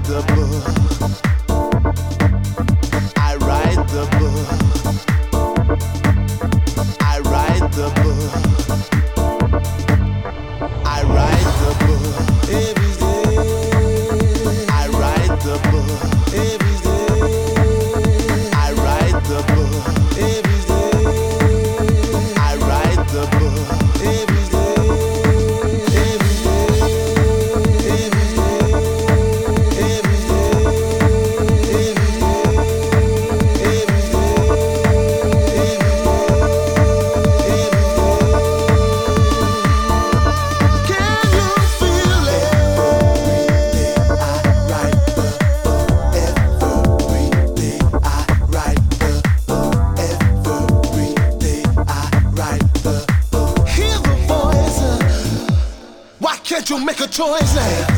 the book. I write the book. I write the book. I write the book every day. I write the book every day. I write the book every day. I write the book every day. Every day. Every day. Every day. Every day. Can you feel it? Every day I write the book. Every day I write the book. Every day I write the book. Hear the voice. Why can't you make a choice now?